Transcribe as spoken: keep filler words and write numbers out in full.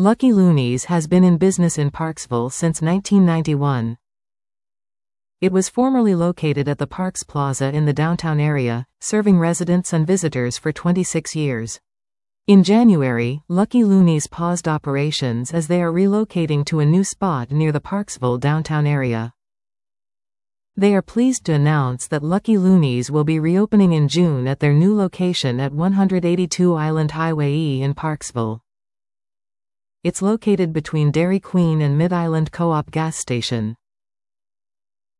Lucky Loonies has been in business in Parksville since nineteen ninety-one. It was formerly located at the Parks Plaza in the downtown area, serving residents and visitors for twenty-six years. In January, Lucky Loonies paused operations as they are relocating to a new spot near the Parksville downtown area. They are pleased to announce that Lucky Loonies will be reopening in June at their new location at one eighty-two Island Highway E in Parksville. It's located between Dairy Queen and Mid-Island Co-op gas station.